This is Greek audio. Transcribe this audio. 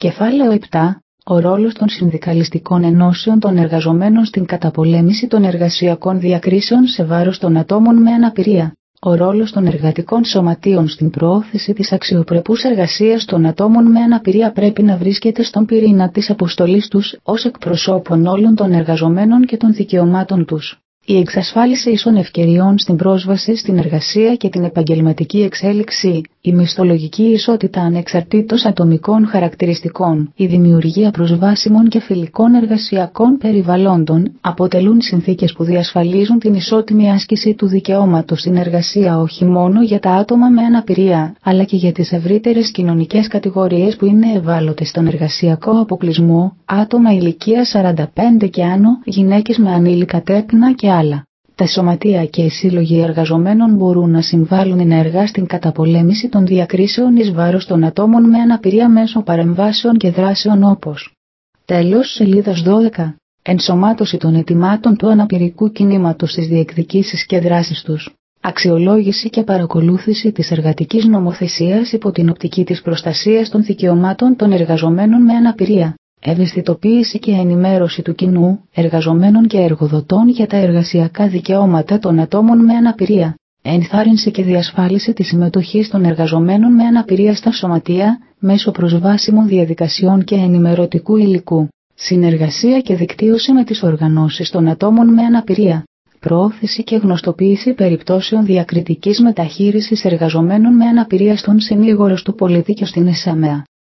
Κεφάλαιο 7. Ο ρόλος των συνδικαλιστικών ενώσεων των εργαζομένων στην καταπολέμηση των εργασιακών διακρίσεων σε βάρος των ατόμων με αναπηρία. Ο ρόλος των εργατικών σωματείων στην προώθηση της αξιοπρεπούς εργασίας των ατόμων με αναπηρία πρέπει να βρίσκεται στον πυρήνα της αποστολής τους ως εκπροσώπων όλων των εργαζομένων και των δικαιωμάτων τους. Η εξασφάλιση ίσων ευκαιριών στην πρόσβαση στην εργασία και την επαγγελματική εξέλιξη, η μισθολογική ισότητα ανεξαρτήτως ατομικών χαρακτηριστικών, η δημιουργία προσβάσιμων και φιλικών εργασιακών περιβαλλόντων αποτελούν συνθήκες που διασφαλίζουν την ισότιμη άσκηση του δικαιώματος στην εργασία όχι μόνο για τα άτομα με αναπηρία, αλλά και για τις ευρύτερες κοινωνικές κατηγορίες που είναι ευάλωτες στον εργασιακό αποκλεισμό, άτομα ηλικίας 45 και άνω, γυναίκες με ανήλικα τέκνα και άλλα. Τα σωματεία και οι σύλλογοι εργαζομένων μπορούν να συμβάλλουν ενεργά στην καταπολέμηση των διακρίσεων εις βάρος των ατόμων με αναπηρία μέσω παρεμβάσεων και δράσεων όπως. Τέλος, σελίδας 12. Ενσωμάτωση των αιτημάτων του αναπηρικού κινήματος στις διεκδικήσεις και δράσεις τους. Αξιολόγηση και παρακολούθηση της εργατικής νομοθεσίας υπό την οπτική της προστασίας των δικαιωμάτων των εργαζομένων με αναπηρία. Ευαισθητοποίηση και ενημέρωση του κοινού, εργαζομένων και εργοδοτών για τα εργασιακά δικαιώματα των ατόμων με αναπηρία. Ενθάρρυνση και διασφάλιση της συμμετοχής των εργαζομένων με αναπηρία στα σωματεία, μέσω προσβάσιμων διαδικασιών και ενημερωτικού υλικού. Συνεργασία και δικτύωση με τις οργανώσεις των ατόμων με αναπηρία. Προώθηση και γνωστοποίηση περιπτώσεων διακριτικής μεταχείρισης εργαζομένων με αναπηρία στον συνήγορο του πολίτη και στην ΕΣΑΜΕΑ.